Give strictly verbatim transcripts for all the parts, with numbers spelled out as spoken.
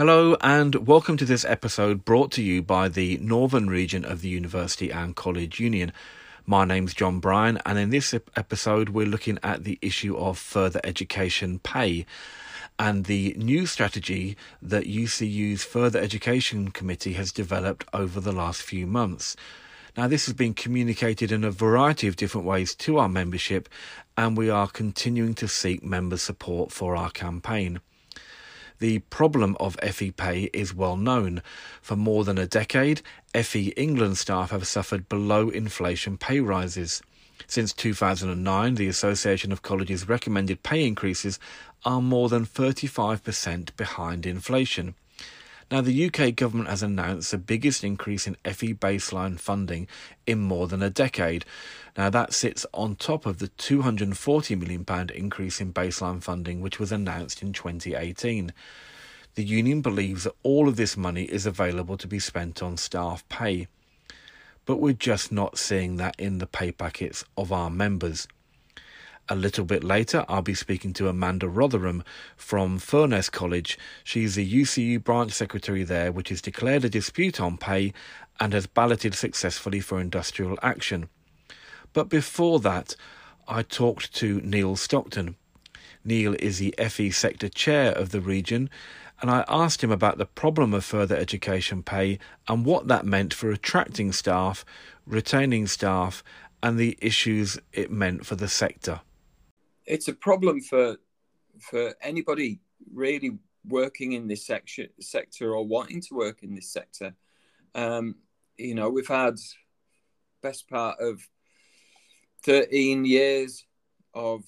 Hello and welcome to this episode brought to you by the Northern region of the University and College Union. My name's John Bryan, and in this episode we're looking at the issue of further education pay and the new strategy that U C U's Further Education Committee has developed over the last few months. Now, this has been communicated in a variety of different ways to our membership, and we are continuing to seek member support for our campaign. The problem of F E pay is well known. For more than a decade, F E England staff have suffered below inflation pay rises. Since two thousand nine, the Association of Colleges recommended pay increases are more than thirty-five percent behind inflation. Now, the U K government has announced the biggest increase in F E baseline funding in more than a decade. Now, that sits on top of the two hundred forty million pounds increase in baseline funding, which was announced in twenty eighteen. The union believes that all of this money is available to be spent on staff pay. But we're just not seeing that in the pay packets of our members. A little bit later, I'll be speaking to Amanda Rotherham from Furness College. She's the U C U branch secretary there, which has declared a dispute on pay and has balloted successfully for industrial action. But before that, I talked to Neil Stockton. Neil is the F E sector chair of the region, and I asked him about the problem of further education pay and what that meant for attracting staff, retaining staff, and the issues it meant for the sector. It's a problem for for anybody really working in this section, sector or wanting to work in this sector. Um, you know, we've had best part of thirteen years of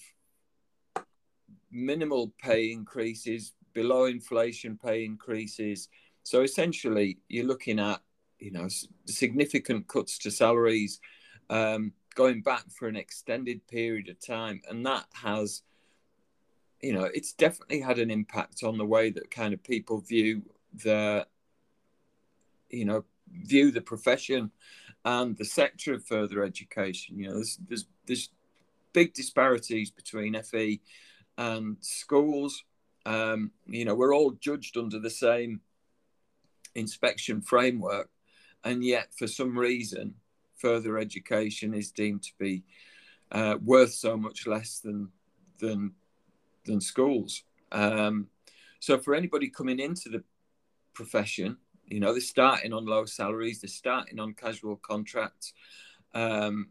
minimal pay increases, below inflation pay increases. So essentially, you're looking at, you know, significant cuts to salaries, um, going back for an extended period of time. And that has, you know, it's definitely had an impact on the way that kind of people view the, you know, view the profession and the sector of further education. You know, there's, there's, there's big disparities between F E and schools. Um, you know, we're all judged under the same inspection framework, and yet for some reason, further education is deemed to be uh, worth so much less than than than schools. Um, so for anybody coming into the profession, you know, they're starting on low salaries, they're starting on casual contracts. Um,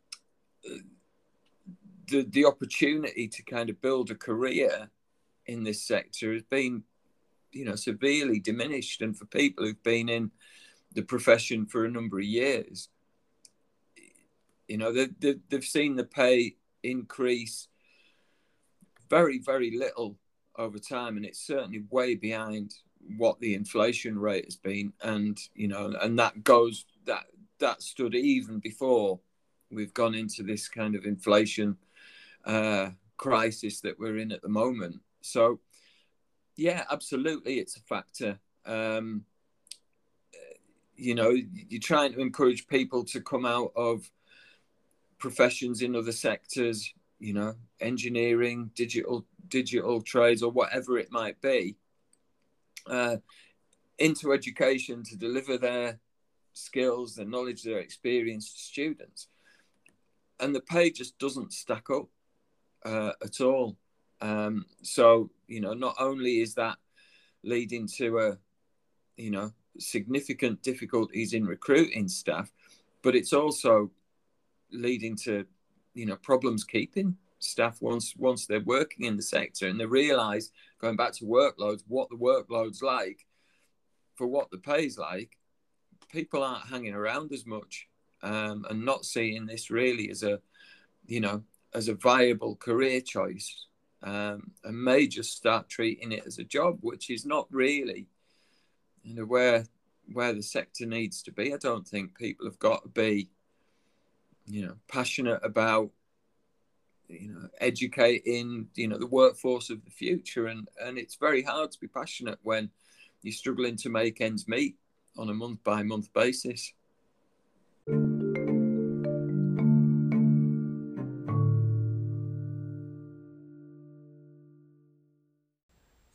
the the opportunity to kind of build a career in this sector has been, you know, severely diminished. And for people who've been in the profession for a number of years, you know, they, they, they've seen the pay increase very, very little over time. And it's certainly way behind what the inflation rate has been. And, you know, and that goes, that, that stood even before we've gone into this kind of inflation uh, crisis that we're in at the moment. So, yeah, absolutely, it's a factor. Um, you know, you're trying to encourage people to come out of professions in other sectors, you know, engineering, digital, digital trades, or whatever it might be, uh, into education to deliver their skills, their knowledge, their experience to students. And the pay just doesn't stack up uh, at all. Um, so, you know, not only is that leading to a, you know, significant difficulties in recruiting staff, but it's also leading to, you know, problems keeping staff once once they're working in the sector and they realise, going back to workloads, what the workload's like for what the pay's like. People aren't hanging around as much um, and not seeing this really as a, you know, as a viable career choice. Um, and may just start treating it as a job, which is not really, you know, where where the sector needs to be. I don't think people have got to be, you know, passionate about, you know, educating, you know, the workforce of the future. And, and it's very hard to be passionate when you're struggling to make ends meet on a month by month basis.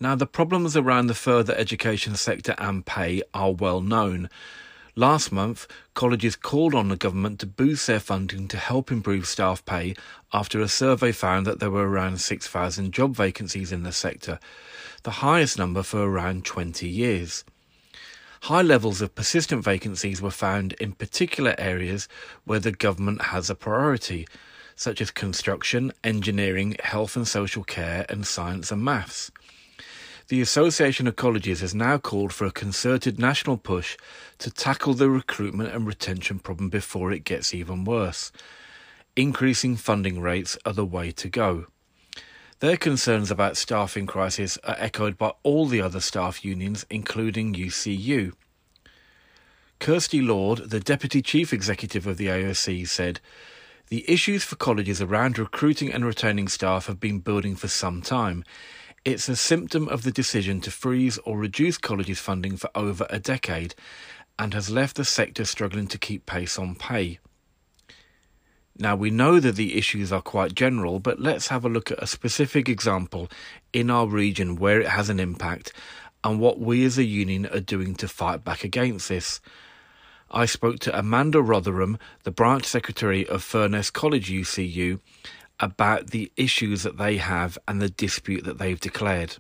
Now, the problems around the further education sector and pay are well known. Last month, colleges called on the government to boost their funding to help improve staff pay after a survey found that there were around six thousand job vacancies in the sector, the highest number for around twenty years. High levels of persistent vacancies were found in particular areas where the government has a priority, such as construction, engineering, health and social care, and science and maths. The Association of Colleges has now called for a concerted national push to tackle the recruitment and retention problem before it gets even worse. Increasing funding rates are the way to go. Their concerns about staffing crisis are echoed by all the other staff unions, including U C U. Kirsty Lord, the Deputy Chief Executive of the A O C, said, "The issues for colleges around recruiting and retaining staff have been building for some time. It's a symptom of the decision to freeze or reduce colleges' funding for over a decade and has left the sector struggling to keep pace on pay." Now, we know that the issues are quite general, but let's have a look at a specific example in our region where it has an impact and what we as a union are doing to fight back against this. I spoke to Amanda Rotherham, the branch secretary of Furness College U C U, about the issues that they have and the dispute that they've declared.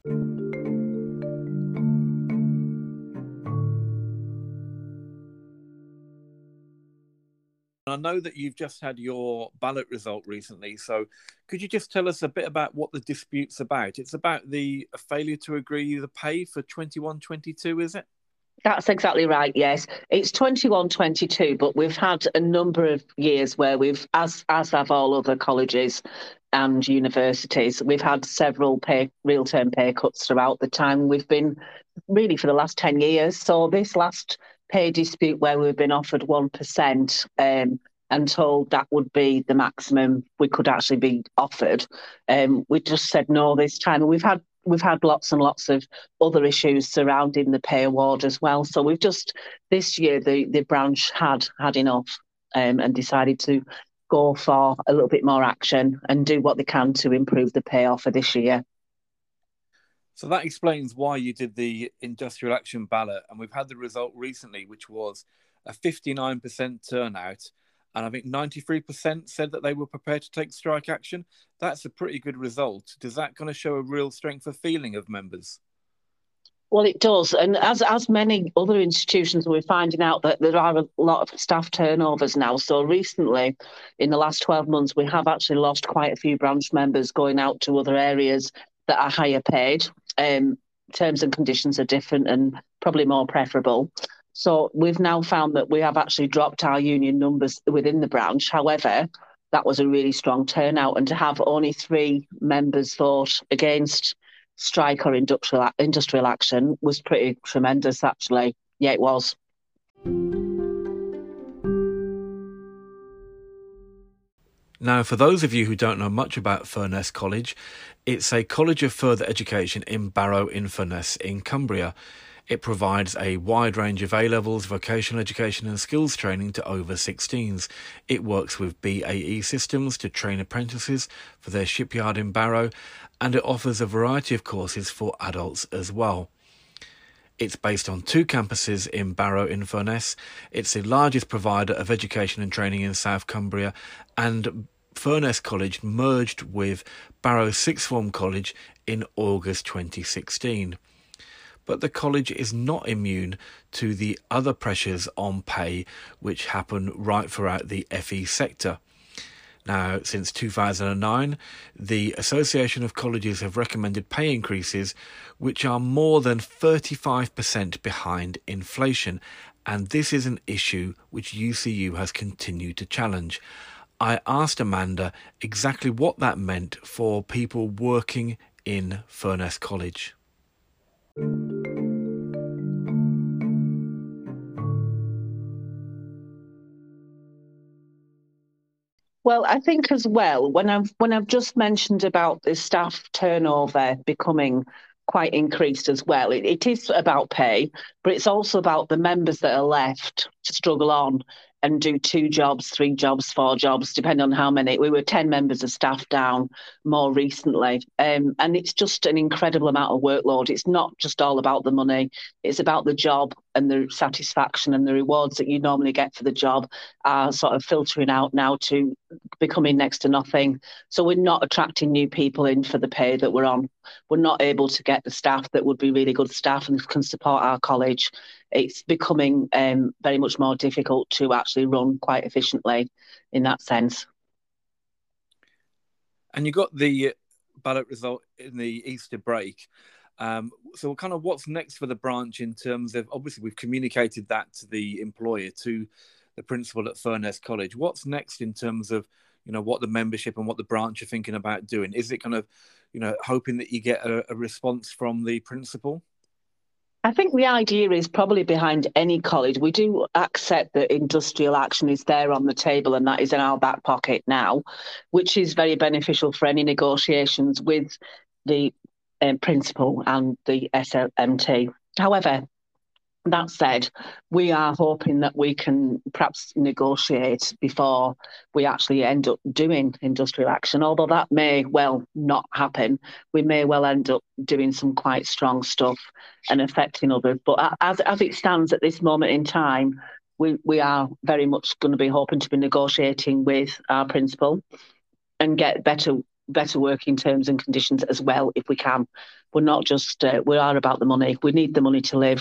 I know that you've just had your ballot result recently, so could you just tell us a bit about what the dispute's about? It's about the failure to agree the pay for twenty-one twenty-two, is it? That's exactly right, yes. It's twenty-one twenty-two, but we've had a number of years where we've, as as have all other colleges and universities, we've had several pay real-term pay cuts throughout the time we've been, really for the last ten years. So this last pay dispute where we've been offered one percent um, and told that would be the maximum we could actually be offered, um, we just said no this time. And we've had We've had lots and lots of other issues surrounding the pay award as well. So we've just, this year, the, the branch had had enough um, and decided to go for a little bit more action and do what they can to improve the pay offer this year. So that explains why you did the industrial action ballot. And we've had the result recently, which was a fifty-nine percent turnout. And I think ninety-three percent said that they were prepared to take strike action. That's a pretty good result. Does that kind of show a real strength of feeling of members? Well, it does. And as as many other institutions, we're finding out that there are a lot of staff turnovers now. So recently, in the last twelve months, we have actually lost quite a few branch members going out to other areas that are higher paid. Um, terms and conditions are different and probably more preferable. So we've now found that we have actually dropped our union numbers within the branch. However, that was a really strong turnout, and to have only three members vote against strike or industrial industrial action was pretty tremendous, actually. Yeah, it was. Now, for those of you who don't know much about Furness College, it's a college of further education in Barrow-in-Furness in Cumbria. It provides a wide range of A-levels, vocational education and skills training to over sixteens. It works with B A E systems to train apprentices for their shipyard in Barrow, and it offers a variety of courses for adults as well. It's based on two campuses in Barrow-in-Furness. It's the largest provider of education and training in South Cumbria, and Furness College merged with Barrow Sixth Form College in August twenty sixteen. But the college is not immune to the other pressures on pay which happen right throughout the F E sector. Now, since two thousand nine, the Association of Colleges have recommended pay increases which are more than thirty-five percent behind inflation, and this is an issue which U C U has continued to challenge. I asked Amanda exactly what that meant for people working in Furness College. Well, I think as well, when I've when I've just mentioned about the staff turnover becoming quite increased as well, it, it is about pay, but it's also about the members that are left to struggle on. and do two jobs, three jobs, four jobs, depending on how many. We were ten members of staff down more recently. Um, and it's just an incredible amount of workload. It's not just all about the money. It's about the job, and the satisfaction and the rewards that you normally get for the job are sort of filtering out now to becoming next to nothing. So we're not attracting new people in for the pay that we're on. We're not able to get the staff that would be really good staff and can support our college. It's becoming um, very much more difficult to actually run quite efficiently in that sense. And you got the ballot result in the Easter break. Um, so kind of what's next for the branch in terms of, obviously we've communicated that to the employer, to the principal at Furness College. What's next in terms of, you know, what the membership and what the branch are thinking about doing? Is it kind of, you know, hoping that you get a, a response from the principal? I think the idea is probably behind any college. We do accept that industrial action is there on the table, and that is in our back pocket now, which is very beneficial for any negotiations with the um, principal and the S L M T. However, that said, we are hoping that we can perhaps negotiate before we actually end up doing industrial action, although that may well not happen. We may well end up doing some quite strong stuff and affecting others. But as, as it stands at this moment in time, we, we are very much going to be hoping to be negotiating with our principal and get better better working terms and conditions as well if we can. We're not just, uh, we are about the money. We need the money to live.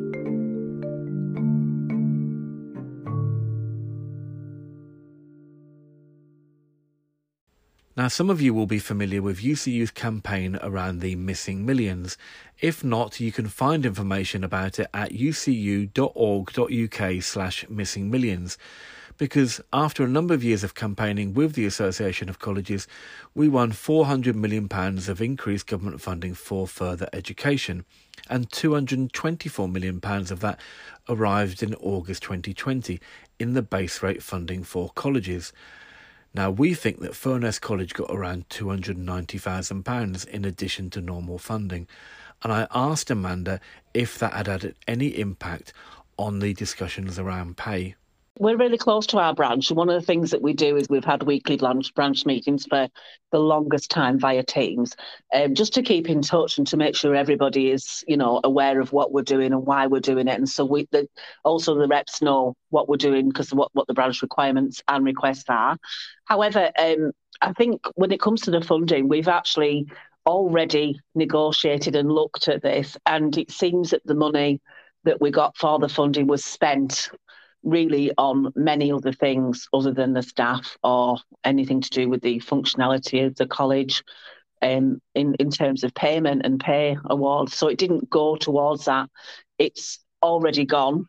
Now, some of you will be familiar with U C U's campaign around the Missing Millions. If not, you can find information about it at ucu.org.uk slash missing millions. Because after a number of years of campaigning with the Association of Colleges, we won four hundred million pounds of increased government funding for further education, and two hundred twenty-four million pounds of that arrived in August twenty twenty in the base rate funding for colleges. Now, we think that Furness College got around two hundred ninety thousand pounds in addition to normal funding, and I asked Amanda if that had had any impact on the discussions around pay. We're really close to our branch, and one of the things that we do is we've had weekly branch, branch meetings for the longest time via Teams, um, just to keep in touch and to make sure everybody is, you know, aware of what we're doing and why we're doing it. And so we the, also the reps know what we're doing because of what, what the branch requirements and requests are. However, um, I think when it comes to the funding, we've actually already negotiated and looked at this, and it seems that the money that we got for the funding was spent really on many other things other than the staff or anything to do with the functionality of the college um, in, in terms of payment and pay awards. So it didn't go towards that. It's already gone.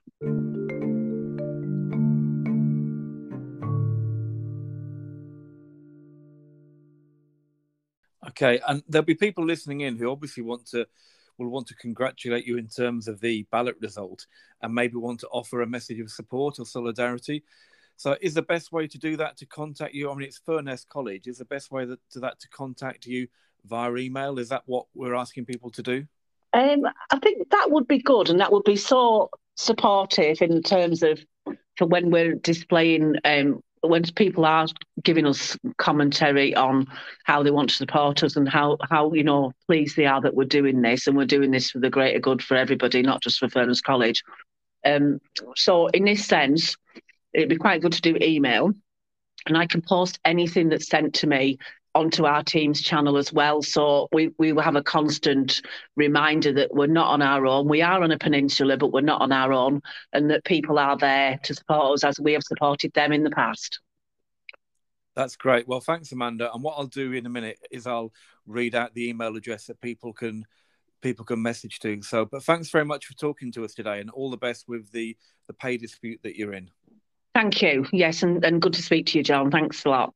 Okay, and there'll be people listening in who obviously want to will want to congratulate you in terms of the ballot result and maybe want to offer a message of support or solidarity. So is the best way to do that to contact you? I mean, it's Furness College. Is the best way that, to that to contact you via email? Is that what we're asking people to do? Um, I think that would be good, and that would be so supportive in terms of for when we're displaying um, when people are giving us commentary on how they want to support us and how, how you know, pleased they are that we're doing this, and we're doing this for the greater good for everybody, not just for Furness College. Um, so in this sense, it'd be quite good to do email, and I can post anything that's sent to me onto our Teams channel as well. So we, we will have a constant reminder that we're not on our own. We are on a peninsula, but we're not on our own, and that people are there to support us as we have supported them in the past. That's great. Well, thanks, Amanda. And what I'll do in a minute is I'll read out the email address that people can people can message to. So, but thanks very much for talking to us today, and all the best with the, the pay dispute that you're in. Thank you. Yes, and, and good to speak to you, John. Thanks a lot.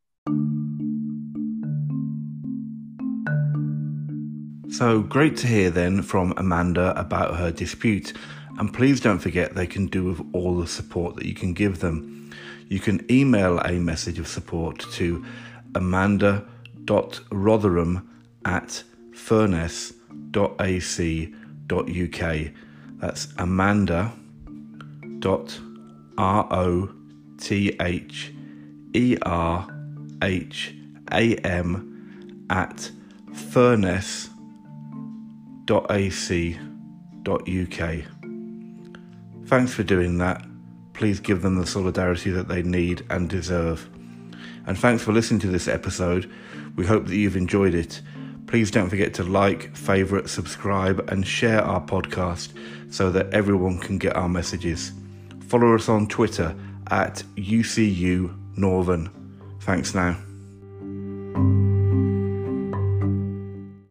So great to hear then from Amanda about her dispute, and please don't forget they can do with all the support that you can give them. You can email a message of support to amanda.rotherham at furness.ac.uk. That's amanda.rotherham T H E R H A M at furness dot a c dot u k. Thanks for doing that. Please give them the solidarity that they need and deserve. And thanks for listening to this episode. We hope that you've enjoyed it. Please don't forget to like, favourite, subscribe and share our podcast so that everyone can get our messages. Follow us on Twitter at U C U Northern. Thanks now.